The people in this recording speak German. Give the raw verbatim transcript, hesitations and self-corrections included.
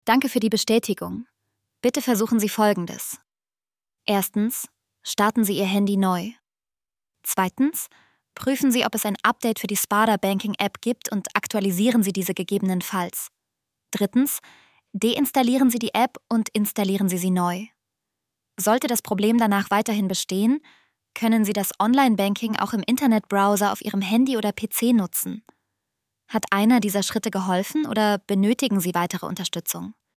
Danke für die Bestätigung. Bitte versuchen Sie Folgendes. Erstens, starten Sie Ihr Handy neu. Zweitens, prüfen Sie, ob es ein Update für die Sparda Banking App gibt und aktualisieren Sie diese gegebenenfalls. Drittens, deinstallieren Sie die App und installieren Sie sie neu. Sollte das Problem danach weiterhin bestehen, können Sie das Online-Banking auch im Internetbrowser auf Ihrem Handy oder P C nutzen. Hat einer dieser Schritte geholfen oder benötigen Sie weitere Unterstützung?